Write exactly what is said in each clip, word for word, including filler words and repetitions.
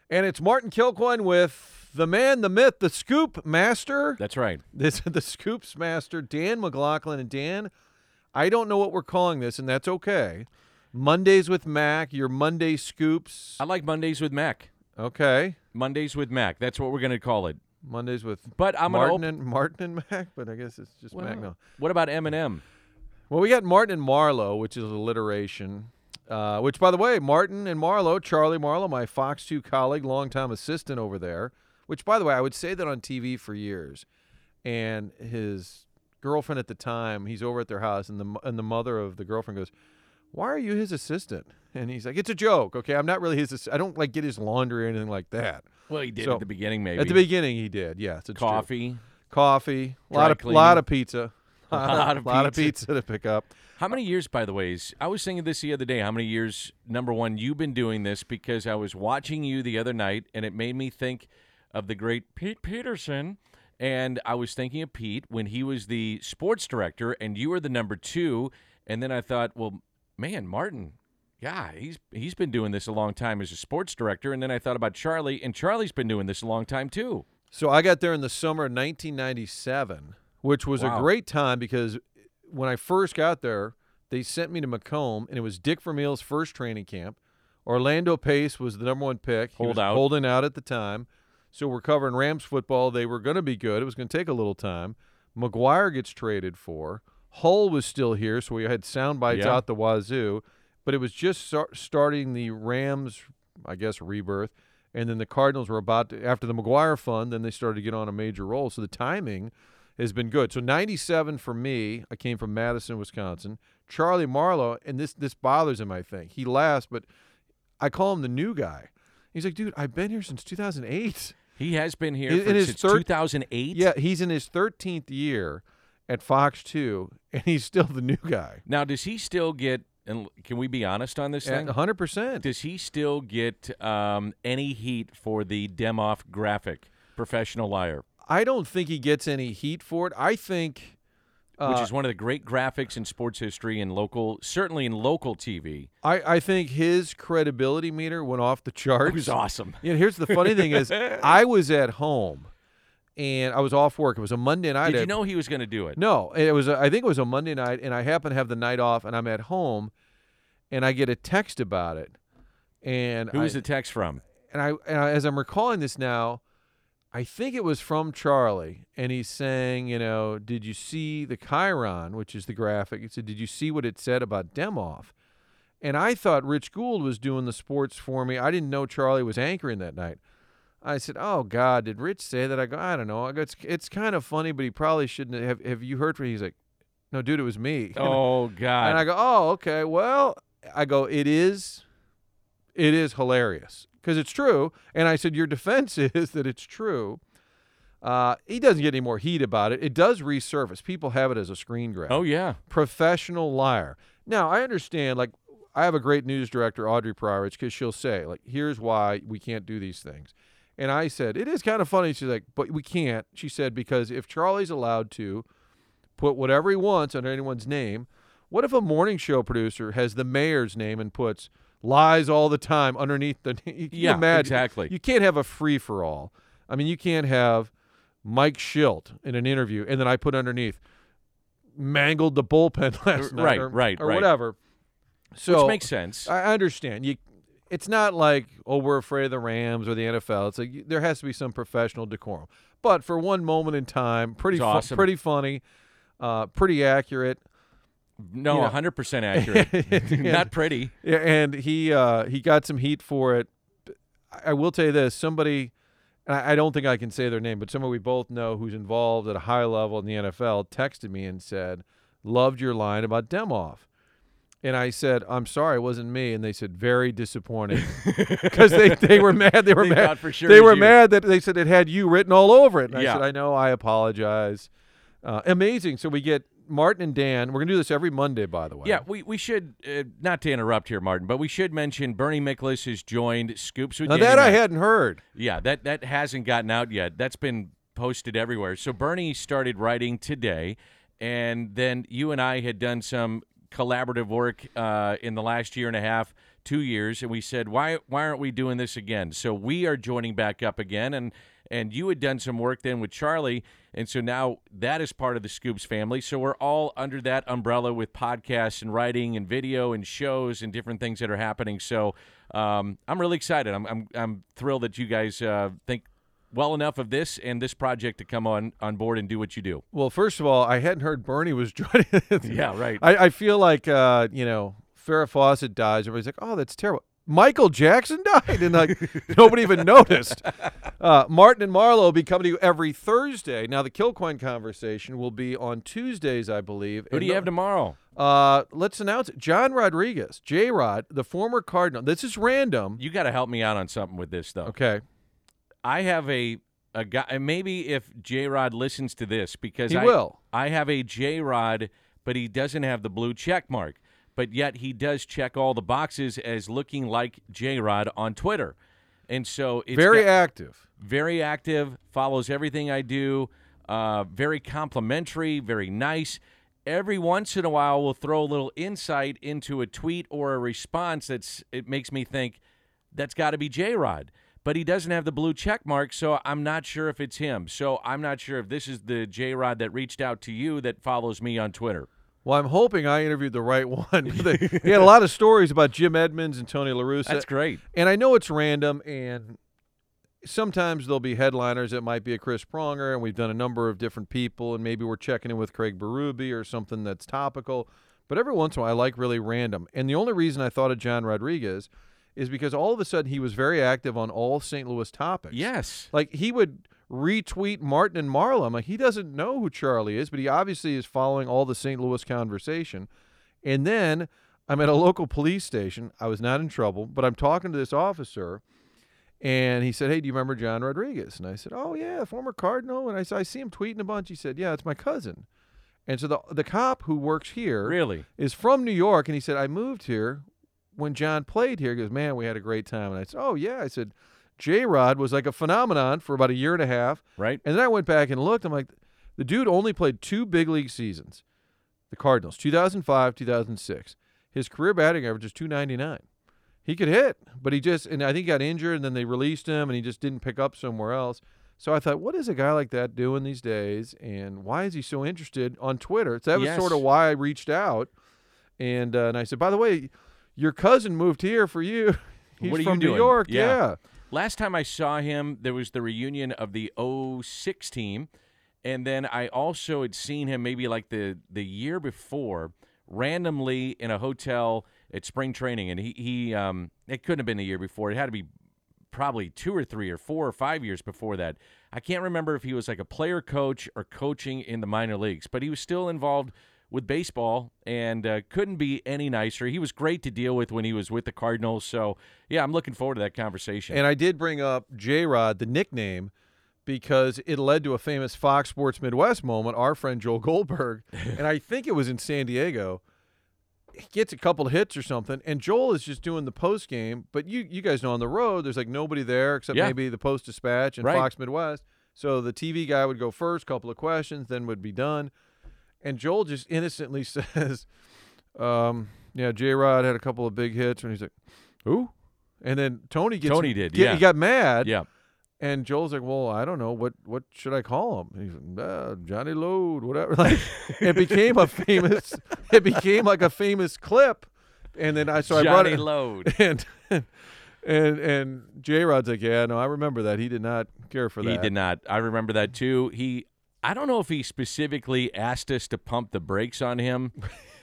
And it's Martin Kilcoyne with the man, the myth, the scoop master. That's right. This is the scoops master, Dan McLaughlin. And Dan, I don't know what we're calling this, and that's okay. Mondays with Mac, your Monday scoops. I like Mondays with Mac. Okay. Mondays with Mac. That's what we're going to call it. Mondays with but I'm Martin, gonna and, Martin and Mac, but I guess it's just well, Mac now. What about Eminem? Well, we got Martin and Marlowe, which is alliteration. Uh, which, by the way, Martin and Marlowe, Charlie Marlowe, my Fox two colleague, longtime assistant over there, which, by the way, I would say that on T V for years. And his girlfriend at the time, he's over at their house, and the and the mother of the girlfriend goes, "Why are you his assistant?" And he's like, "It's a joke, okay? I'm not really his ass- I don't, like, get his laundry or anything like that." Well, he did So, at the beginning, maybe. At the beginning, he did, yes. It's Coffee. True. Coffee. A Dry lot of, cleaning. lot of pizza. A lot of lot pizza. of pizza to pick up. How many years, by the way, is, I was thinking this the other day, how many years, number one, you've been doing this, because I was watching you the other night, and it made me think of the great Pete Peterson, and I was thinking of Pete when he was the sports director, and you were the number two, and then I thought, well, man, Martin, yeah, he's he's been doing this a long time as a sports director, and then I thought about Charlie, and Charlie's been doing this a long time, too. So I got there in the summer of nineteen ninety-seven, which was Wow. a great time because when I first got there, they sent me to Macomb, and it was Dick Vermeil's first training camp. Orlando Pace was the number one pick. He Hold was out. holding out at the time. So we're covering Rams football. They were going to be good. It was going to take a little time. McGuire gets traded for. Hull was still here, so we had sound bites Yeah. out the wazoo. But it was just start, starting the Rams, I guess, rebirth. And then the Cardinals were about to, after the McGuire fund, then they started to get on a major roll. So the timing has been good. So ninety-seven for me, I came from Madison, Wisconsin. Charlie Marlowe, and this this bothers him, I think. He laughs, but I call him the new guy. He's like, dude, I've been here since two thousand eight. He has been here In- for, in his since third- two thousand eight? Yeah, he's in his thirteenth year at Fox two, and he's still the new guy. Now, does he still get, and can we be honest on this At thing? one hundred percent. Does he still get um, any heat for the Demoff graphic, Professional Liar, I don't think he gets any heat for it. I think uh, which is one of the great graphics in sports history and local, certainly in local T V? I, I think his credibility meter went off the charts. It was awesome. You know, here's the funny thing is I was at home, and I was off work. It was a Monday night. Did you at- know he was going to do it? No, it was. A, I think it was a Monday night, and I happen to have the night off, and I'm at home, and I get a text about it, and Who I, was the text from? and I, and I, as I'm recalling this now, I think it was from Charlie, and he's saying, you know, did you see the Chiron, which is the graphic? He said, did you see what it said about Demoff? And I thought Rich Gould was doing the sports for me. I didn't know Charlie was anchoring that night. I said, oh, God, did Rich say that? I go, I don't know. I go, it's, it's kind of funny, but he probably shouldn't have. Have you heard from him? He's like, no, dude, it was me. Oh, God. And I go, oh, okay. Well, I go, it is, it is hilarious because it's true. And I said, your defense is that it's true. Uh, he doesn't get any more heat about it. It does resurface. People have it as a screen grab. oh, yeah. Professional liar. Now, I understand, like, I have a great news director, Audrey Pryorich, because she'll say, like, here's why we can't do these things. And I said, it is kind of funny. She's like, but we can't. She said, because if Charlie's allowed to put whatever he wants under anyone's name, what if a morning show producer has the mayor's name and puts lies all the time underneath the you can Yeah, imagine, exactly. You can't have a free-for-all. I mean, you can't have Mike Schilt in an interview, and then I put underneath, mangled the bullpen last night. Right, or, right, or right. whatever. So Which makes sense. I understand. You, it's not like, oh, we're afraid of the Rams or the N F L. It's like there has to be some professional decorum. But for one moment in time, pretty It's fu- awesome. pretty funny, uh, pretty accurate. no, you know- one hundred percent accurate. Not pretty. Yeah, and he uh, he got some heat for it. I I will tell you this: somebody, and I I don't think I can say their name, but somebody we both know who's involved at a high level in the N F L texted me and said, "Loved your line about Demoff." And I said, I'm sorry, it wasn't me. And they said, very disappointing. Because they, they were mad. They were They mad. thought for sure they it was were you. mad that they said it had you written all over it. And Yeah. I said, I know, I apologize. Uh, amazing. So we get Martin and Dan. We're going to do this every Monday, by the way. Yeah, we, we should, uh, not to interrupt here, Martin, but we should mention Bernie Miklasz has joined Scoops with Now Danny that I Mac. hadn't heard. Yeah, that, that hasn't gotten out yet. That's been posted everywhere. So Bernie started writing today, and then you and I had done some collaborative work uh, in the last year and a half two years, and we said, why why aren't we doing this again? So we are joining back up again, and and you had done some work then with Charlie, and so now that is part of the Scoops family. So we're all under that umbrella with podcasts and writing and video and shows and different things that are happening. So um, I'm really excited. I'm I'm I'm thrilled that you guys uh, think well enough of this and this project to come on, on board and do what you do. Well, first of all, I hadn't heard Bernie was joining. Yeah, right. I, I feel like, uh, you know, Farrah Fawcett dies. Everybody's like, oh, that's terrible. Michael Jackson died, and like nobody even noticed. Uh, Martin and Marlo will be coming to you every Thursday. Now, the Kilcoyne conversation will be on Tuesdays, I believe. Who do you have tomorrow? Uh, let's announce it. John Rodriguez, J-Rod, the former Cardinal. This is random. You got to help me out on something with this, though. Okay. I have a a guy, and maybe if J-Rod listens to this, because He I, will. I have a J-Rod, but he doesn't have the blue check mark. But yet he does check all the boxes as looking like J-Rod on Twitter. And so it's Very got- active. very active, follows everything I do, uh, very complimentary, very nice. Every once in a while we'll throw a little insight into a tweet or a response that's it makes me think that's got to be J-Rod. But he doesn't have the blue check mark, so I'm not sure if it's him. So I'm not sure if this is the J-Rod that reached out to you that follows me on Twitter. Well, I'm hoping I interviewed the right one. He had a lot of stories about Jim Edmonds and Tony La Russa. That's great. And I know it's random, and sometimes there'll be headliners. It might be a Chris Pronger, and we've done a number of different people, and maybe we're checking in with Craig Berube or something that's topical. But every once in a while, I like really random. And the only reason I thought of John Rodriguez is because all of a sudden he was very active on all Saint Louis topics. Yes. Like, he would retweet Martin and Marlo. I'm like, he doesn't know who Charlie is, but he obviously is following all the Saint Louis conversation. And then I'm at a local police station. I was not in trouble, but I'm talking to this officer, and he said, hey, do you remember John Rodriguez? And I said, oh, yeah, former Cardinal. And I said, I see him tweeting a bunch. He said, yeah, it's my cousin. And so the the cop who works here Really? is from New York, and he said, I moved here when John played here. He goes, man, we had a great time. And I said, oh, yeah. I said, J-Rod was like a phenomenon for about a year and a half. Right. And then I went back and looked. I'm like, the dude only played two big league seasons. The Cardinals, two thousand five, two thousand six. His career batting average is two ninety-nine. He could hit, but he just, and I think he got injured, and then they released him, and he just didn't pick up somewhere else. So I thought, what is a guy like that doing these days, and why is he so interested on Twitter? So that was Yes. sort of why I reached out. And uh, and I said, by the way, your cousin moved here for you. He's What are you from New doing? York. Yeah. yeah. Last time I saw him, there was the reunion of the oh six team, and then I also had seen him maybe like the, the year before, randomly in a hotel at spring training, and he, he um it couldn't have been the year before. It had to be probably two or three or four or five years before that. I can't remember if he was like a player coach or coaching in the minor leagues, but he was still involved with baseball and uh, couldn't be any nicer. He was great to deal with when he was with the Cardinals. So, yeah, I'm looking forward to that conversation. And I did bring up J-Rod, the nickname, because it led to a famous Fox Sports Midwest moment, our friend Joel Goldberg, and I think it was in San Diego. He gets a couple of hits or something, and Joel is just doing the post game. But you you guys know on the road, there's like nobody there except Yeah. maybe the Post Dispatch and Right. Fox Midwest. So the T V guy would go first, couple of questions, then would be done. And Joel just innocently says, um, yeah, J-Rod had a couple of big hits. And he's like, who? And then Tony gets Tony did, get- yeah. He got mad. yeah. And Joel's like, well, I don't know. What what should I call him? He's like, uh, Johnny Load, whatever. Like, it became a famous, it became like a famous clip. And then I, so I brought Johnny it. Load. And, and, and J-Rod's like, yeah, no, I remember that. He did not care for that. He did not. I remember that too. He, I don't know if he specifically asked us to pump the brakes on him,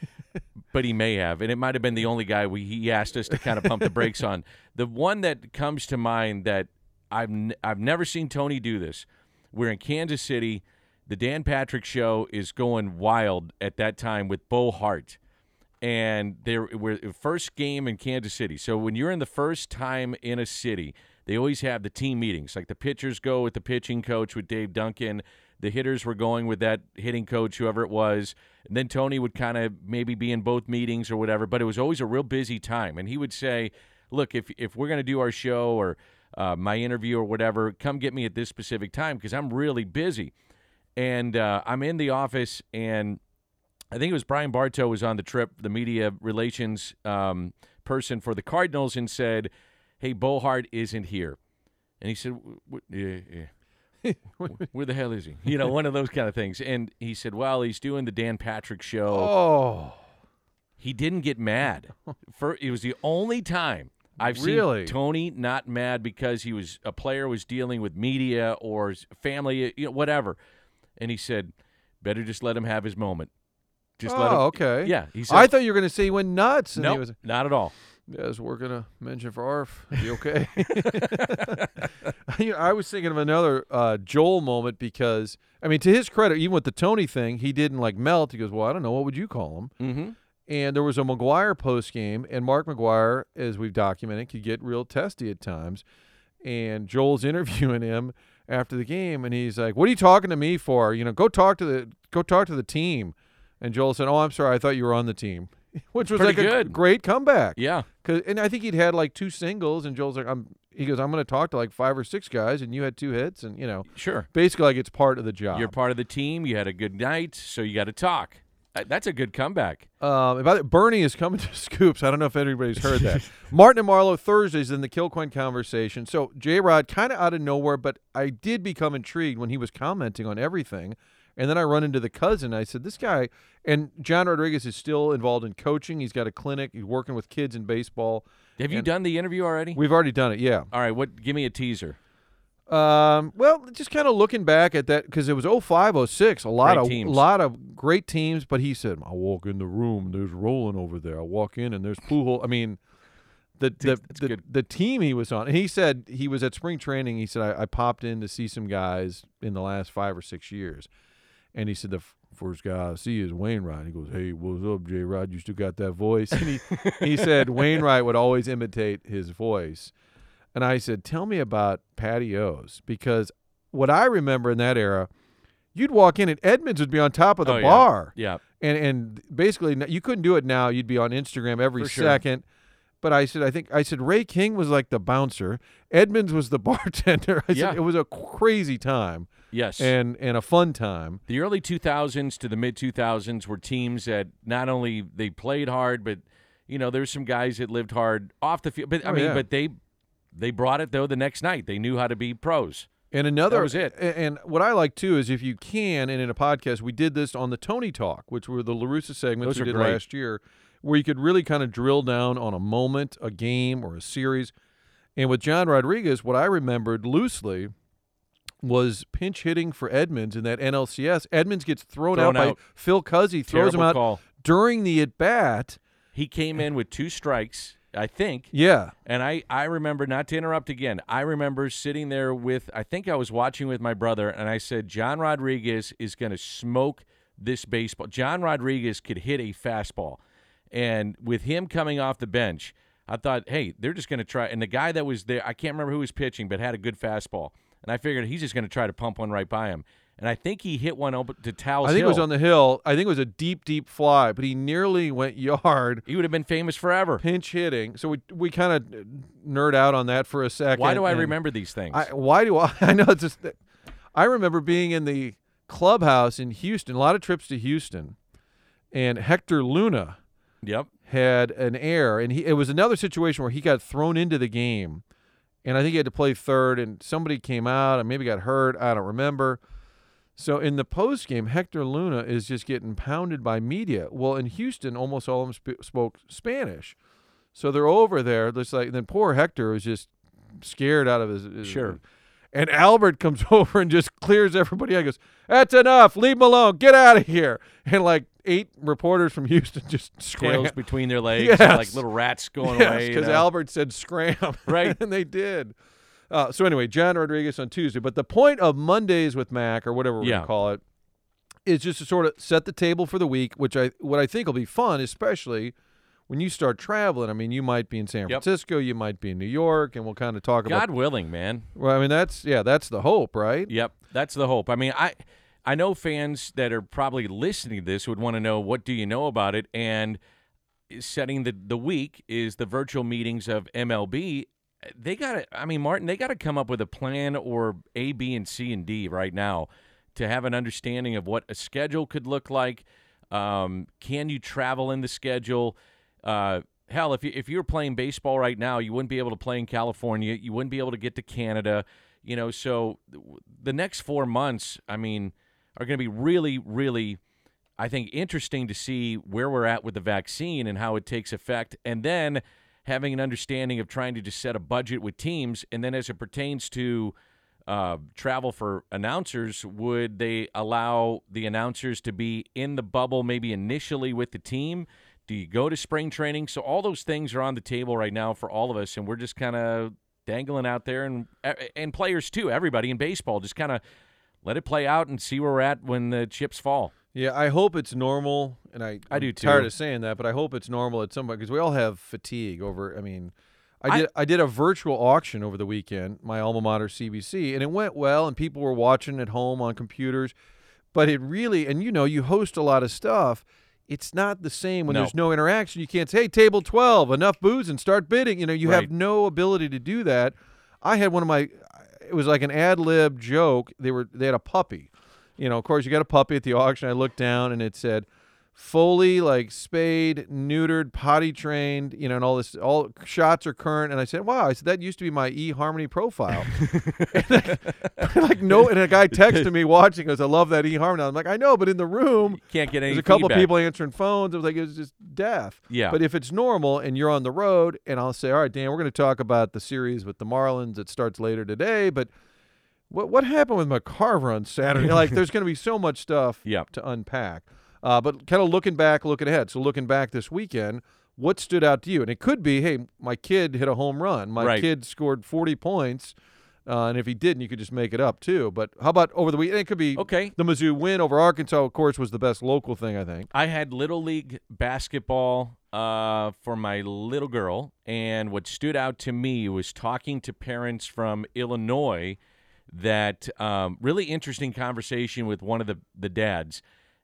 but he may have, and it might have been the only guy we he asked us to kind of pump the brakes on. The one that comes to mind that I've n- I've never seen Tony do this. We're in Kansas City. The Dan Patrick Show is going wild at that time with Bo Hart. And there we're first game in Kansas City. So when you're in the first time in a city, they always have the team meetings. Like the pitchers go with the pitching coach with Dave Duncan. The hitters were going with that hitting coach, whoever it was. And then Tony would kind of maybe be in both meetings or whatever. But it was always a real busy time. And he would say, look, if if we're going to do our show or uh, my interview or whatever, come get me at this specific time because I'm really busy. And uh, I'm in the office, and I think it was Brian Bartow was on the trip, the media relations um, person for the Cardinals and said, "Hey, Bohart isn't here," and he said, w- w- "Yeah, yeah." Where the hell is he? You know, one of those kind of things. And he said, "Well, he's doing the Dan Patrick show." Oh, he didn't get mad. For it was the only time I've really? seen Tony not mad because he was a player was dealing with media or his family, you know, whatever. And he said, "Better just let him have his moment." Just oh, let him. okay. Yeah, he said. I thought you were going to say he went nuts. And no, he nope, was, not at all. yeah, we're going to mention for Arf. You okay? You know, I was thinking of another uh, Joel moment because, I mean, to his credit, even with the Tony thing, he didn't like melt. He goes, "Well, I don't know. What would you call him?" Mm-hmm. And there was a McGuire post game, and Mark McGuire, as we've documented, could get real testy at times. And Joel's interviewing him after the game, and he's like, "What are you talking to me for? You know, go talk to the go talk to the team." And Joel said, "Oh, I'm sorry, I thought you were on the team," which was Pretty like a good. great comeback. Yeah. Cause, and I think he'd had like two singles, and Joel's like, "I'm." He goes, "I'm going to talk to like five or six guys, and you had two hits, and you know, Sure. basically like it's part of the job." You're part of the team. You had a good night, so you got to talk. Uh, That's a good comeback. Um, about it, Bernie is coming to Scoops. I don't know if anybody's heard that. Martin and Marlowe Thursdays in the Kilcoyne conversation. So J-Rod kind of out of nowhere, but I did become intrigued when he was commenting on everything. And then I run into the cousin. I said, this guy, and John Rodriguez is still involved in coaching. He's got a clinic. He's working with kids in baseball. Have you And done the interview already? We've already done it, yeah. All right. What? Give me a teaser. Um, well, just kind of looking back at that because it was oh five, oh six, a lot Great of teams. lot of great teams. But he said, "I walk in the room, there's Roland over there. I walk in and there's Pujol." I mean, the the That's the, good. the team he was on, and he said he was at spring training. He said, I, "I popped in to see some guys in the last five or six years," and he said the f- first guy I see is Wainwright. He goes, "Hey, what's up, J. Rod? You still got that voice?" And he he said Wainwright would always imitate his voice. And I said, "Tell me about patios," because what I remember in that era, you'd walk in and Edmonds would be on top of the Oh, yeah. bar. Yeah. And and basically n- you couldn't do it now. You'd be on Instagram every For sure. second. But I said, I think I said Ray King was like the bouncer. Edmonds was the bartender. I Yeah. said it was a crazy time Yes. and and a fun time. The early two thousands to the mid two thousands were teams that not only they played hard, but you know there's some guys that lived hard off the field. But I Oh, mean, yeah. but they they brought it though the next night. They knew how to be pros. And another That was it. a- And what I like too is if you can, and in a podcast, we did this on the Tony Talk, which were the LaRussa segments Those we are did great. last year, where you could really kind of drill down on a moment, a game, or a series. And with John Rodriguez, what I remembered loosely was pinch hitting for Edmonds in that N L C S. Edmonds gets thrown, Thrown out, out. by Phil Cuzzy, throws him Terrible out call. during the at bat. He came in with two strikes, I think. Yeah. And I, I remember, not to interrupt again, I remember sitting there with, I think I was watching with my brother, and I said, John Rodriguez is going to smoke this baseball. John Rodriguez could hit a fastball. And with him coming off the bench, I thought, hey, they're just going to try. And the guy that was there, I can't remember who was pitching, but had a good fastball. And I figured he's just going to try to pump one right by him. And I think he hit one over to Taos I think Hill. it was on the hill. I think it was a deep, deep fly, but he nearly went yard. He would have been famous forever. Pinch hitting. So we we kind of nerd out on that for a second. Why do I and remember these things? I, why do I? I know it's just. that- I remember being in the clubhouse in Houston. A lot of trips to Houston, and Hector Luna yep. had an error, and he it was another situation where he got thrown into the game, and I think he had to play third, and somebody came out and maybe got hurt. I don't remember. So in the post game, Hector Luna is just getting pounded by media. Well, in Houston, almost all of them sp- spoke Spanish, so they're over there. Just like then, poor Hector was just scared out of his. his Sure. And Albert comes over and just clears everybody out. He goes, "That's enough. Leave him alone. Get out of here." And like eight reporters from Houston just Tails scram. between their legs, Yes. like little rats going Yes, away. you because know? Albert said scram. Right. And they did. Uh, so anyway, John Rodriguez on Tuesday. But the point of Mondays with Mac, or whatever we're Yeah. going to call it, is just to sort of set the table for the week, which I what I think will be fun, especially when you start traveling. I mean, you might be in San Yep. Francisco, you might be in New York, and we'll kind of talk about. God willing, man. Well, I mean, that's yeah, that's the hope, right? Yep, that's the hope. I mean, I I know fans that are probably listening to this would want to know, what do you know about it? And setting the, the week is the virtual meetings of M L B. They got to, I mean, Martin, they got to come up with a plan or A, B, and C, and D right now to have an understanding of what a schedule could look like. Um, can you travel in the schedule? Uh, hell, if you if you were playing baseball right now, you wouldn't be able to play in California. You wouldn't be able to get to Canada. You know, so the next four months, I mean, are going to be really, really, I think, interesting to see where we're at with the vaccine and how it takes effect. And then having an understanding of trying to just set a budget with teams. And then as it pertains to uh, travel for announcers, would they allow the announcers to be in the bubble maybe initially with the team? Do you go to spring training? So all those things are on the table right now for all of us, and we're just kind of dangling out there, and and players too, everybody in baseball, just kind of let it play out and see where we're at when the chips fall. Yeah, I hope it's normal, and I, I I'm do too. tired of saying that, but I hope it's normal at some point because we all have fatigue over, I mean, I did I, I did a virtual auction over the weekend, my alma mater C B C, and it went well, and people were watching at home on computers, but it really, and you know, you host a lot of stuff, it's not the same when no. there's no interaction. You can't say, hey, table twelve, enough booze and start bidding. You know, you right. have no ability to do that. I had one of my, it was like an ad lib joke. They were they had a puppy. You know, of course, you got a puppy at the auction. I looked down and it said, fully like spayed, neutered, potty trained, you know, and all this, all shots are current. And I said, wow, I said, that used to be my eHarmony profile. and like, like, no, and a guy texted me watching goes, I love that eHarmony. I'm like, I know, but in the room, you can't get any there's a couple feedback. people answering phones. It was like, it was just deaf. Yeah. But if it's normal and you're on the road and I'll say, all right, Dan, we're going to talk about the series with the Marlins that starts later today, but what what happened with McCarver on Saturday? Like, there's going to be so much stuff yep. to unpack. Uh, but kind of looking back, looking ahead. So looking back this weekend, what stood out to you? And it could be, hey, my kid hit a home run. My right. kid scored forty points. Uh, and if he didn't, you could just make it up too. But how about over the weekend? It could be okay. The Mizzou win over Arkansas, of course, was the best local thing, I think. I had Little League basketball uh, for my little girl. And what stood out to me was talking to parents from Illinois that um, really interesting conversation with one of the, the dads.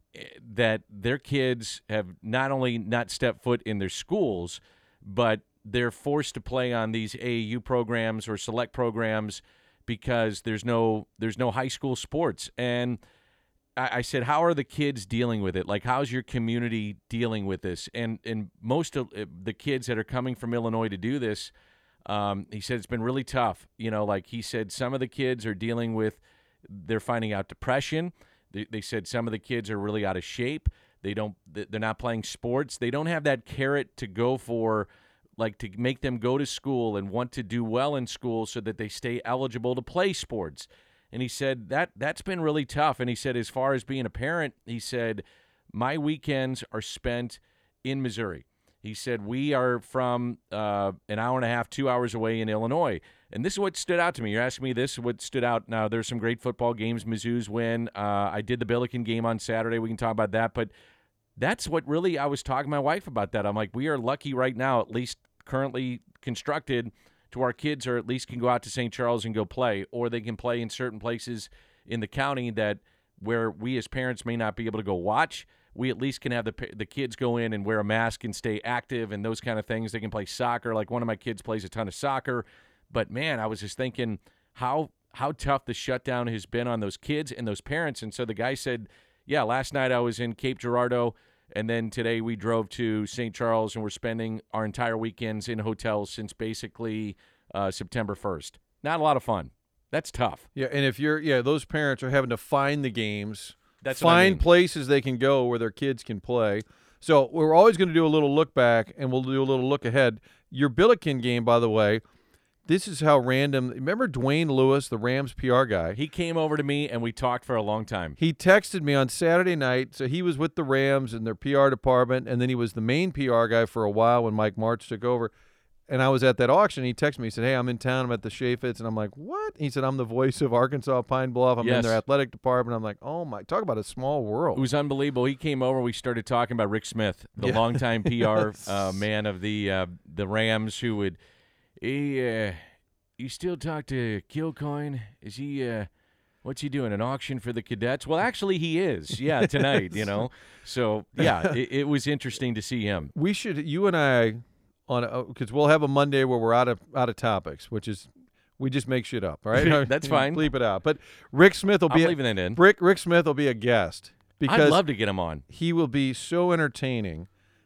That their kids have not only not stepped foot in their schools, but they're forced to play on these A A U programs or select programs because there's no there's no high school sports. And I, I said, how are the kids dealing with it? Like, how's your community dealing with this? And and most of the kids that are coming from Illinois to do this, um, he said it's been really tough. You know, like he said, some of the kids are dealing with, they're finding out depression. They, they said some of the kids are really out of shape. They don't. They're not playing sports. They don't have that carrot to go for, like to make them go to school and want to do well in school so that they stay eligible to play sports. And he said that that's been really tough. And he said, as far as being a parent, he said, my weekends are spent in Missouri. He said, we are from uh, an hour and a half, two hours away in Illinois. And this is what stood out to me. You're asking me this, what stood out. Now, there's some great football games. Mizzou's win. Uh, I did the Billiken game on Saturday. We can talk about that. But that's what really I was talking to my wife about that. I'm like, we are lucky right now, at least currently constructed, to our kids or at least can go out to Saint Charles and go play. Or they can play in certain places in the county that where we as parents may not be able to go watch. We at least can have the the kids go in and wear a mask and stay active and those kind of things. They can play soccer. Like one of my kids plays a ton of soccer. But, man, I was just thinking how how tough the shutdown has been on those kids and those parents. And so the guy said, yeah, last night I was in Cape Girardeau, and then today we drove to Saint Charles, and we're spending our entire weekends in hotels since basically uh, September first. Not a lot of fun. That's tough. Yeah, and if you're – yeah, those parents are having to find the games, That's what I find mean. places they can go where their kids can play. So we're always going to do a little look back, and we'll do a little look ahead. Your Billiken game, by the way, this is how random – remember Dwayne Lewis, the Rams P R guy? He came over to me, and we talked for a long time. He texted me on Saturday night. So he was with the Rams in their P R department, and then he was the main P R guy for a while when Mike Martz took over. And I was at that auction. He texted me. He said, hey, I'm in town. I'm at the Chaffetz. And I'm like, what? He said, I'm the voice of Arkansas Pine Bluff. I'm Yes. in their athletic department. I'm like, oh, my. Talk about a small world. It was unbelievable. He came over. We started talking about Rick Smith, the Yeah. longtime P R uh, man of the uh, the Rams, who would he uh, you still talk to Kilcoyne? Is he uh, what's he doing? An auction for the cadets? Well, actually, he is. Yeah, tonight. You know. So yeah, it, it was interesting to see him. We should, you and I, on because we'll have a Monday where we're out of out of topics, which is we just make shit up, all right? That's You know, fine. Bleep it out. But Rick Smith will I'm be leaving that in. Rick Rick Smith will be a guest because I'd love to get him on. he will be so entertaining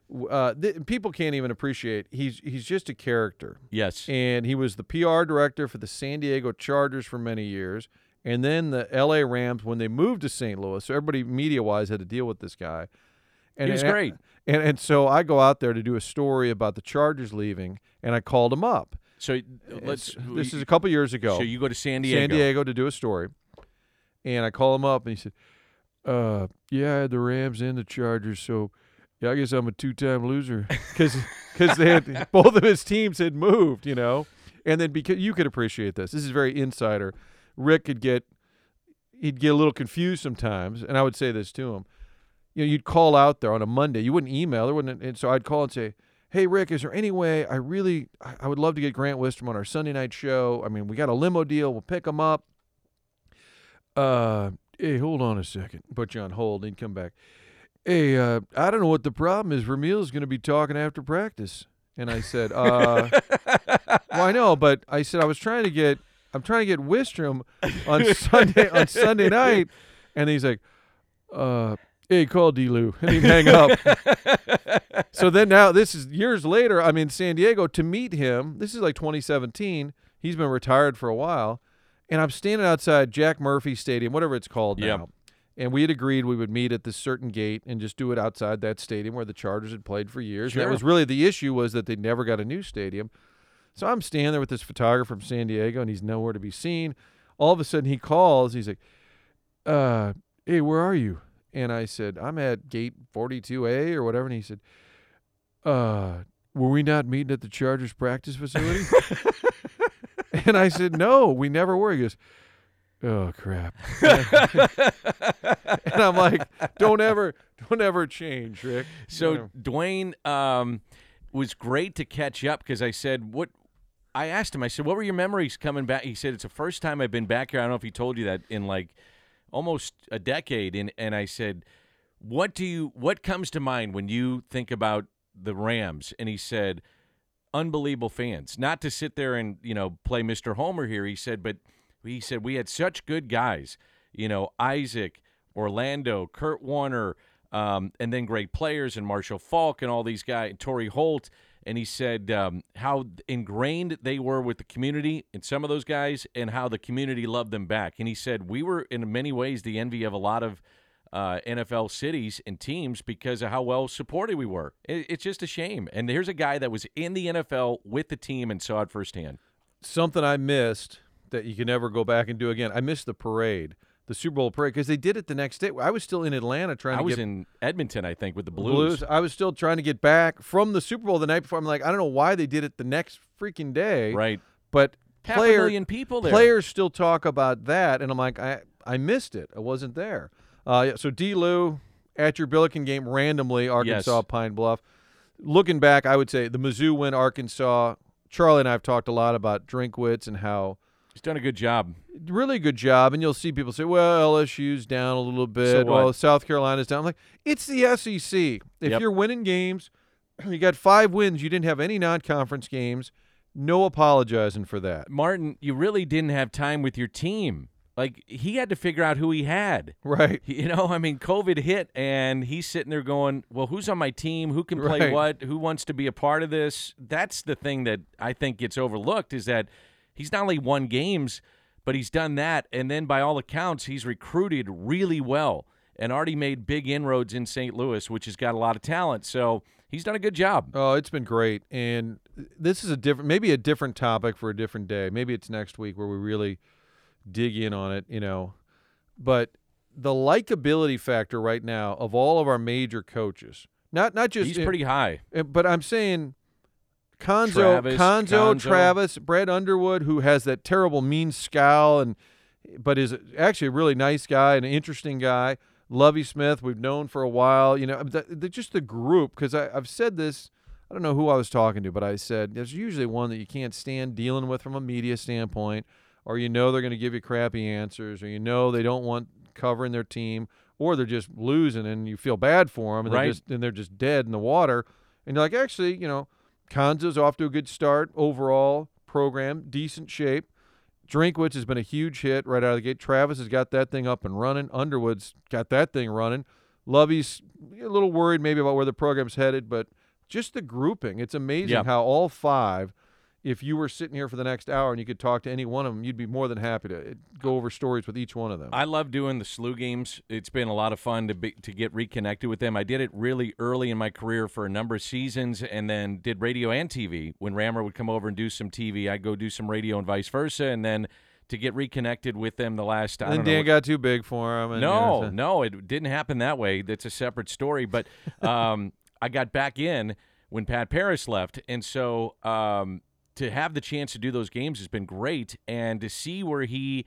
w- uh, th- people can't even appreciate. He's he's just a character. Yes. And he was the P R director for the San Diego Chargers for many years, and then the L A Rams when they moved to Saint Louis. So everybody media-wise had to deal with this guy. And He was and- great. And and so I go out there to do a story about the Chargers leaving, and I called him up. So let's. It's- this is a couple years ago. So you go to San Diego. San Diego to do a story, and I call him up, and he said, "Uh, yeah, I had the Rams and the Chargers, so yeah, I guess I'm a two-time loser because they had both of his teams had moved, you know, and then because you could appreciate this, this is very insider. Rick could get he'd get a little confused sometimes, and I would say this to him. You know, you'd call out there on a Monday, you wouldn't email, there wouldn't, and so I'd call and say, "Hey, Rick, is there any way I really I I would love to get Grant Wistrom on our Sunday night show? I mean, we got a limo deal. We'll pick him up." Uh, hey, hold on a second. Put you on hold. He'd come back. Hey, uh, I don't know what the problem is. Ramil's going to be talking after practice. And I said, uh, well, I know, but I said I was trying to get I'm trying to get Wistrom on Sunday on Sunday night, and he's like, uh. Hey, call D-Lou, and he'd hang up. So then now, this is years later, I'm in San Diego to meet him. This is like twenty seventeen. He's been retired for a while. And I'm standing outside Jack Murphy Stadium, whatever it's called Yep. now. And we had agreed we would meet at this certain gate and just do it outside that stadium where the Chargers had played for years. And Sure. that was really the issue, was that they never got a new stadium. So I'm standing there with this photographer from San Diego, and he's nowhere to be seen. All of a sudden, he calls. He's like, uh, hey, where are you? And I said, I'm at gate forty-two A or whatever. And he said, uh, were we not meeting at the Chargers practice facility? And I said, no, we never were. He goes, oh, crap. And I'm like, don't ever, don't ever change, Rick. So You know. Dwayne um, was great to catch up because I said, what I asked him, I said, what were your memories coming back? He said, it's the first time I've been back here. I don't know if he told you that in like almost a decade. And, and I said, what do you, what comes to mind when you think about the Rams? And he said, unbelievable fans. Not to sit there and, you know, play Mister Homer here. He said, but he said, we had such good guys, you know, Isaac, Orlando, Kurt Warner, um, and then great players, and Marshall Faulk and all these guys, Torrey Holt. And he said um, how ingrained they were with the community and some of those guys, and how the community loved them back. And he said we were in many ways the envy of a lot of uh, N F L cities and teams because of how well supported we were. It, it's just a shame. And here's a guy that was in the N F L with the team and saw it firsthand. Something I missed that you can never go back and do again. I missed the parade, the Super Bowl parade, because they did it the next day. I was still in Atlanta trying I to was get in Edmonton, I think, with the Blues. Blues. I was still trying to get back from the Super Bowl the night before. I'm like, I don't know why they did it the next freaking day. Right. But Half player, a million people there. players still talk about that, and I'm like, I, I missed it. I wasn't there. Uh, yeah, so D-Lou at your Billiken game randomly, Arkansas, Yes. Pine Bluff. Looking back, I would say the Mizzou win, Arkansas. Charlie and I have talked a lot about Drinkwitz and how He's done a good job. really good job. And you'll see people say, well, L S U's down a little bit. So what? Well, South Carolina's down. I'm like, it's the S E C. If Yep. you're winning games, you got five wins. You didn't have any non-conference games. No apologizing for that. Martin, you really didn't have time with your team. Like, he had to figure out who he had. Right. You know, I mean, COVID hit, and he's sitting there going, well, who's on my team? Who can play Right. what? Who wants to be a part of this? That's the thing that I think gets overlooked, is that he's not only won games, but he's done that. And then by all accounts, he's recruited really well and already made big inroads in Saint Louis, which has got a lot of talent. So he's done a good job. Oh, it's been great. And this is a different, maybe a different topic for a different day. Maybe it's next week where we really dig in on it, you know. But the likability factor right now of all of our major coaches, not not just He's pretty high. Uh, But I'm saying Conzo, Travis, Conzo, Conzo. Travis, Brad Underwood, who has that terrible mean scowl, and but is actually a really nice guy and an interesting guy. Lovie Smith, we've known for a while. You know, the, the, just the group, because I've said this. I don't know who I was talking to, but I said there's usually one that you can't stand dealing with from a media standpoint, or you know they're going to give you crappy answers, or you know they don't want covering their team, or they're just losing and you feel bad for them, and, Right. they're, just, and they're just dead in the water. And you're like, actually, you know, Konzo's off to a good start overall program, decent shape. Drinkwitz has been a huge hit right out of the gate. Travis has got that thing up and running. Underwood's got that thing running. Lovey's a little worried maybe about where the program's headed, but just the grouping. It's amazing Yeah. how all five, if you were sitting here for the next hour and you could talk to any one of them, you'd be more than happy to go over stories with each one of them. I love doing the S L U games. It's been a lot of fun to be, to get reconnected with them. I did it really early in my career for a number of seasons, and then did radio and T V. When Rammer would come over and do some T V, I'd go do some radio and vice versa, and then to get reconnected with them the last, I and don't Dan know. got too big for him. And, No, you know, no, it didn't happen that way. That's a separate story. But um, I got back in when Pat Paris left, and so um, to have the chance to do those games has been great, and to see where he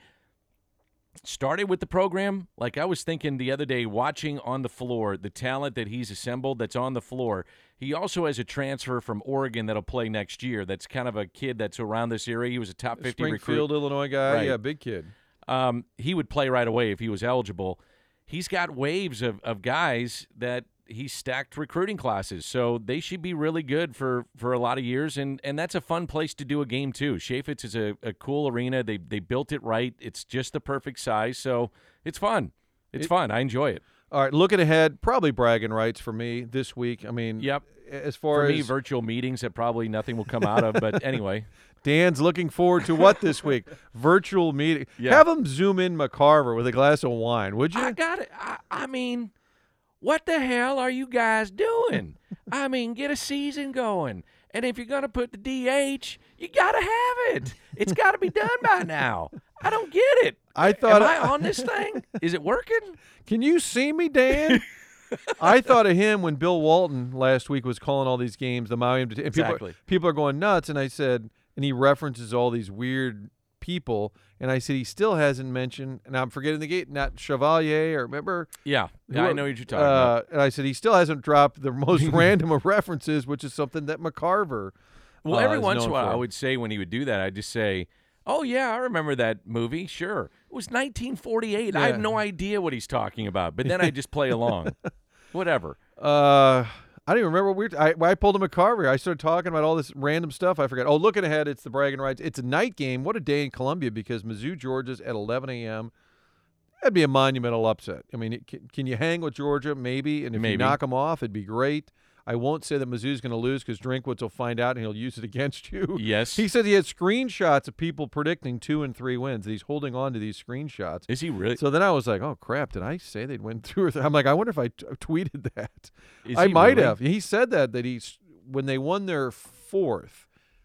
started with the program. Like I was thinking the other day, watching on the floor, the talent that he's assembled that's on the floor. He also has a transfer from Oregon that'll play next year. That's kind of a kid that's around this area. He was a top fifty Springfield, recruit. Illinois guy. Right. Yeah, big kid. Um, he would play right away if he was eligible. He's got waves of, of guys that he's stacked recruiting classes, so they should be really good for, for a lot of years, and, and that's a fun place to do a game too. Chaifetz is a, a cool arena. They they built it right. It's just the perfect size, so it's fun. It's It- fun. I enjoy it. All right, looking ahead, probably bragging rights for me this week. I mean, Yep. as far For as me, virtual meetings that probably nothing will come out of, but anyway. Dan's looking forward to what this week? Virtual meeting. Yeah. Have him zoom in McCarver with a glass of wine, would you? I got it. I, I mean, what the hell are you guys doing? I mean, get a season going. And if you're going to put the D H, you got to have it. It's got to be done by now. I don't get it. I thought Am I on this thing? Is it working? Can you see me, Dan? I thought of him when Bill Walton last week was calling all these games, the Maui, and people, Exactly. are, people are going nuts, and I said, and he references all these weird people, and I said he still hasn't mentioned, and I'm forgetting the gate, not Chevalier, or remember? Yeah. Who- I know what you're talking uh, about. And I said he still hasn't dropped the most random of references, which is something that McCarver. Well, uh, every is once in known a while, for. I would say when he would do that, I'd just say, oh, yeah, I remember that movie. Sure. It was nineteen forty-eight. I have Yeah. no idea what he's talking about. But then I just play along. Whatever. Uh, I don't even remember what we were. I, I pulled a McCarver. I started talking about all this random stuff. I forgot. Oh, looking ahead, it's the bragging rights. It's a night game. What a day in Columbia because Mizzou, Georgia's at eleven a.m. That'd be a monumental upset. I mean, it, can, can you hang with Georgia? Maybe. And if Maybe. you knock them off, it'd be great. I won't say that Mizzou's going to lose because Drinkwitz will find out and he'll use it against you. Yes. He said he had screenshots of people predicting two and three wins. He's holding on to these screenshots. Is he really? So then I was like, oh, crap, did I say they'd win two or three? I'm like, I wonder if I t- tweeted that. Is I he might really? have. He said that, that he's, when they won their fourth,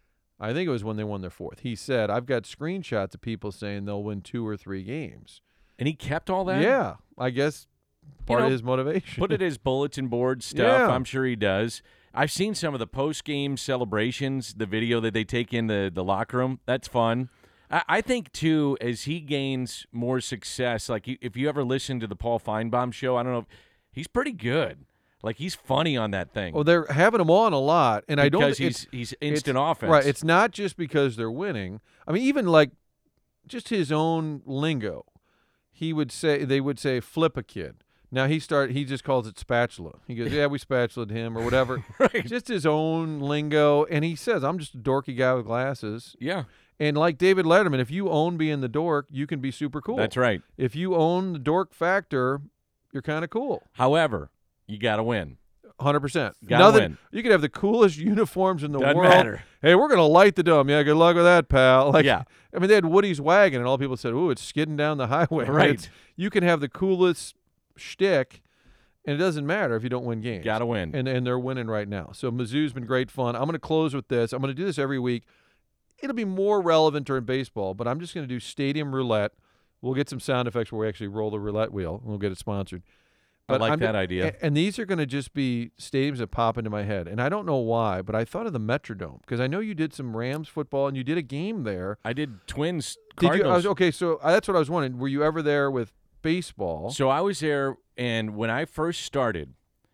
I think it was when they won their fourth, he said, I've got screenshots of people saying they'll win two or three games. And he kept all that? Yeah, I guess part know, of his motivation. Put it as bulletin board stuff. Yeah. I'm sure he does. I've seen some of the post-game celebrations, the video that they take in the, the locker room. That's fun. I, I think, too, as he gains more success, like you- if you ever listen to the Paul Feinbaum show, I don't know, if, he's pretty good. Like, he's funny on that thing. Oh, they're having him on a lot, and I don't because think he's, it's, he's it's- instant offense. Right, it's not just because they're winning. I mean, even like just his own lingo. He would say, they would say, flip a kid. Now he start. He just calls it spatula. He goes, "Yeah, we spatulaed him or whatever." Right. Just his own lingo, and he says, "I'm just a dorky guy with glasses." Yeah, And like David Letterman, if you own being the dork, you can be super cool. that's right. If you own the dork factor, you're kind of cool. However, you got to win. one hundred percent. Gotta Nothing. win. You could have the coolest uniforms in the Doesn't world. matter. Hey, we're gonna light the dome. Yeah, good luck with that, pal. Like, Yeah. I mean, they had Woody's wagon, and all people said, "Ooh, it's skidding down the highway." Right. It's- you can have the coolest shtick, and it doesn't matter if you don't win games. Got to win. And and they're winning right now. So Mizzou's been great fun. I'm going to close with this. I'm going to do this every week. It'll be more relevant during baseball, but I'm just going to do stadium roulette. We'll get some sound effects where we actually roll the roulette wheel, and we'll get it sponsored. I like I'm that ju- idea. a- And these are going to just be stadiums that pop into my head. And I don't know why, but I thought of the Metrodome because I know you did some Rams football and you did a game there. I did Twins Did you? I Cardinals. was, okay, so uh, that's what I was wondering. Were you ever there with baseball? So I was there, and when I first started,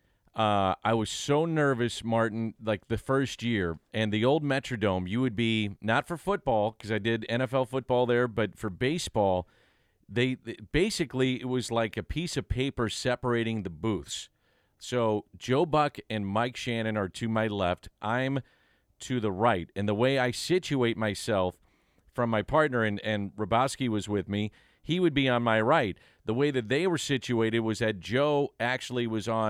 uh, I was so nervous, Martin, like the first year. And the old Metrodome, you would be, not for football, because I did N F L football there, but for baseball, they basically, it was like a piece of paper separating the booths. So Joe Buck and Mike Shannon are to my left. I'm to the right. And the way I situate myself from my partner, and, and Rabowski was with me, he would be on my right. The way that they were situated was that Joe actually was on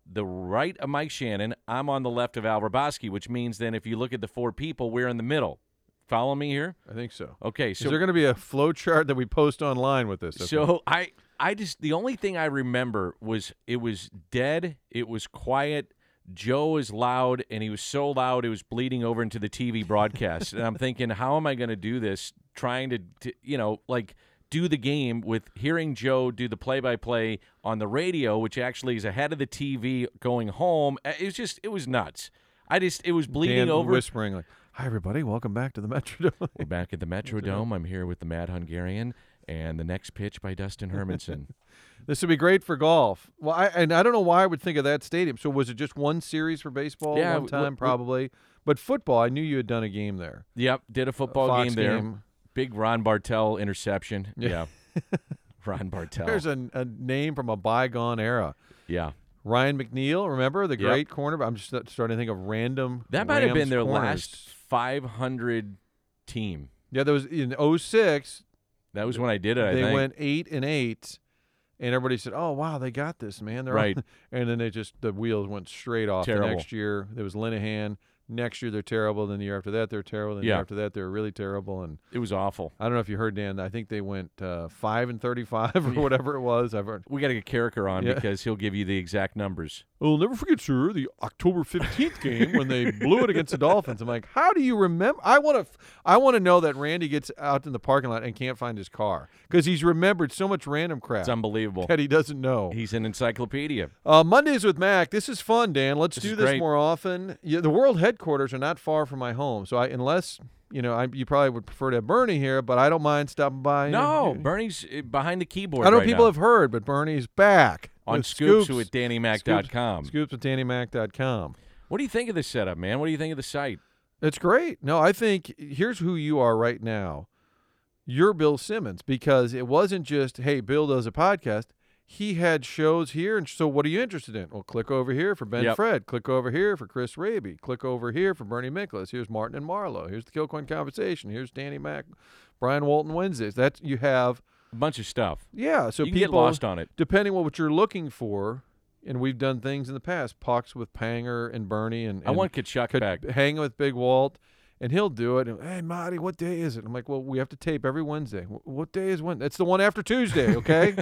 the right of Mike Shannon. I'm on the left of Al Raboski, which means then if you look at the four people, we're in the middle. Follow me here? I think so. Okay. Is So there going to be a flow chart that we post online with this? So I, I just the only thing I remember was it was dead. It was quiet. Joe is loud, and he was so loud it was bleeding over into the T V broadcast. And I'm thinking, how am I going to do this? Trying to, to, you know, like do the game with hearing Joe do the play-by-play on the radio, which actually is ahead of the T V going home. It was just, it was nuts. I just, it was bleeding Dan over. whispering like, "Hi everybody, welcome back to the Metrodome." We're back at the Metrodome. I'm here with the Mad Hungarian and the next pitch by Dustin Hermanson. This would be great for golf. Well, I, and I don't know why I would think of that stadium. So was it just one series for baseball Yeah, one w- time? w- Probably. But football, I knew you had done a game there. Yep, did a football Fox game there. game. Big Ron Bartell interception. Yeah. Yeah. Ron Bartell. There's a, a name from a bygone era. Yeah. Ryan McNeil, remember the Yep. great corner? I'm just starting to think of random. That might have been Rams their corners. last five hundred team. Yeah, there was in oh six. That was when I did it, I They think. went eight and eight, and everybody said, "Oh wow, they got this, man." They're Right. on. And then they just the wheels went straight off. Terrible. The next year there was Linehan. Next year they're terrible. Then the year after that they're terrible. Then the Yeah. year after that they're really terrible. And It was awful. I don't know if you heard, Dan. I think they went uh, five and thirty-five or whatever it was. I've heard. We got to get Carricker on Yeah. because he'll give you the exact numbers. I'll never forget, sir, the October fifteenth game when they blew it against the Dolphins. I'm like, how do you remember? I want to I want to know that Randy gets out in the parking lot and can't find his car because he's remembered so much random crap It's unbelievable. that he doesn't know. He's an encyclopedia. Uh, Mondays with Mac. This is fun, Dan. Let's This do is this great. more often. Yeah, the world headquarters are not far from my home, so I unless you know, I, you probably would prefer to have Bernie here, but I don't mind stopping by. No, and, Bernie's uh, behind the keyboard I know right people now. have heard, but Bernie's back on with Scoops, Scoops with Danny Mac dot com. Scoops with Danny Mac dot com. What do you think of this setup, man? What do you think of the site? It's great. No, I think here's who you are right now. You're Bill Simmons because it wasn't just, hey, Bill does a podcast. He had shows here, and so what are you interested in? Well, click over here for Ben Yep. Fred. Click over here for Chris Raby. Click over here for Bernie Miklasz. Here's Martin and Marlowe. Here's the Kilcoin Conversation. Here's Danny Mac, Brian Walton Wednesdays. That's you have, A bunch of stuff. yeah. So you can people get lost on it. depending on what you're looking for, and we've done things in the past, Pucks with Panger and Bernie, and, I and want Kachuk could back. hang with Big Walt, and he'll do it. And, hey, Marty, what day is it? I'm like, well, we have to tape every Wednesday. "Wh- What day is Wednesday? It's the one after Tuesday, okay?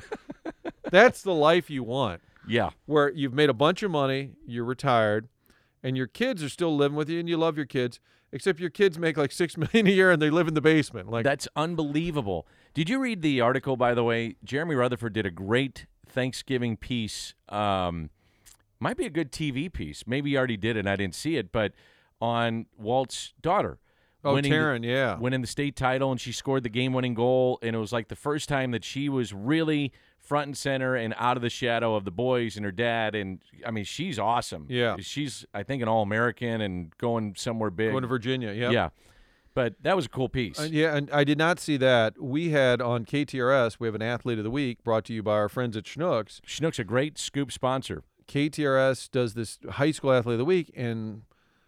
That's the life you want, Yeah. where you've made a bunch of money, you're retired, and your kids are still living with you, and you love your kids, except your kids make like six million a year, and they live in the basement. Like, That's unbelievable. Did you read the article, by the way? Jeremy Rutherford did a great Thanksgiving piece. Um, might be a good T V piece. Maybe he already did it and I didn't see it, but on Walt's daughter. oh, winning the- Taryn, yeah. winning the state title, and she scored the game-winning goal, and it was like the first time that she was really front and center and out of the shadow of the boys and her dad. And I mean, she's awesome. Yeah. she's I think an All-American and going somewhere big. Going to Virginia, yeah. Yeah, but that was a cool piece. Uh, yeah, and I did not see that. We had on K T R S, we have an Athlete of the Week brought to you by our friends at Schnucks. Schnucks a great Scoop sponsor. K T R S does this high school Athlete of the Week, and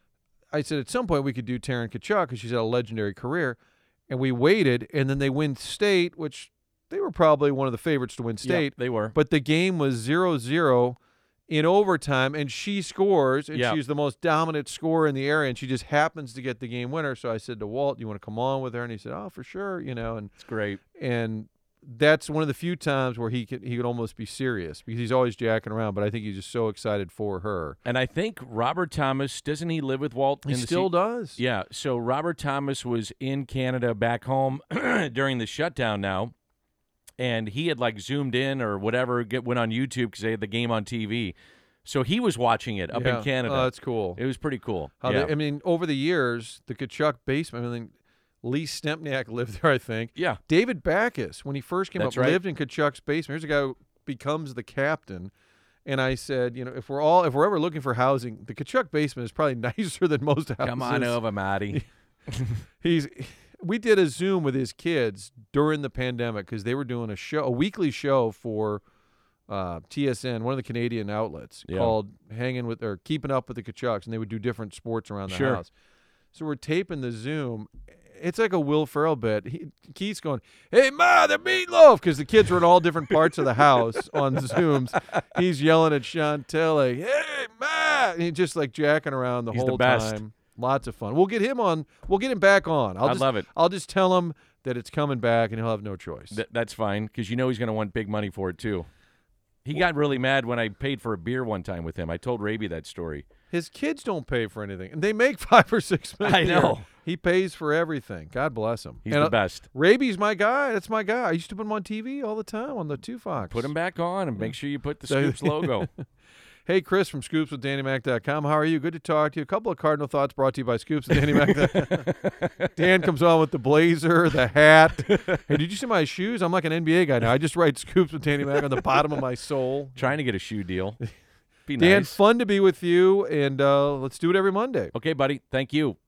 I said at some point we could do Taryn Kachuk because she's had a legendary career, and we waited, and then they win state, which they were probably one of the favorites to win state, Yeah, they were. but the game was zero zero in overtime, and she scores, and Yeah. she's the most dominant scorer in the area, and she just happens to get the game winner. So I said to Walt, you want to come on with her? And he said, oh, for sure, you know, and It's great. and that's one of the few times where he could he could almost be serious because he's always jacking around, but I think he's just so excited for her. And I think Robert Thomas, doesn't he live with Walt? He in the still se- does. Yeah, so Robert Thomas was in Canada back home during the shutdown now, and he had like zoomed in or whatever, get went on YouTube because they had the game on T V. So he was watching it up Yeah. in Canada. Oh, that's cool. It was pretty cool. How yeah. they, I mean, over the years, the Kachuk basement, I mean, Lee Stempniak lived there, I think. yeah. David Backus, when he first came That's up, right. lived in Kachuk's basement. Here's a guy who becomes the captain. And I said, you know, if we're all if we're ever looking for housing, the Kachuk basement is probably nicer than most houses. Come on over, Marty. He's we did a Zoom with his kids during the pandemic because they were doing a show, a weekly show for uh, T S N, one of the Canadian outlets, Yeah. called "Hanging with" or "Keeping Up with the Kachucks," and they would do different sports around the Sure. house. So we're taping the Zoom, it's like a Will Ferrell bit. He, Keith's going, "Hey, Ma, the meatloaf," because the kids were in all different parts of the house on Zooms. He's yelling at Chantel, "Hey, Ma!" And he's just like jacking around the He's whole the best. time. Lots of fun. We'll get him on. We'll get him back on. I'll I just, love it. I'll just tell him that it's coming back, and he'll have no choice. Th- that's fine, because you know he's going to want big money for it, too. He got really mad when I paid for a beer one time with him. I told Raby that story. His kids don't pay for anything, and they make five or six million. I know. a year. He pays for everything. God bless him. He's and, the uh, best. Raby's my guy. That's my guy. I used to put him on T V all the time on the Two Fox. Put him back on and make sure you put the So- Scoops logo. Hey, Chris from scoops with danny mac dot com. How are you? Good to talk to you. A couple of Cardinal thoughts brought to you by Scoops with Danny Mac. Dan comes on with the blazer, the hat. Hey, did you see my shoes? I'm like an N B A guy now. I just write Scoops with Danny Mac on the bottom of my soul. Trying to get a shoe deal. Be Dan, nice. fun to be with you, and uh, let's do it every Monday. Okay, buddy. Thank you.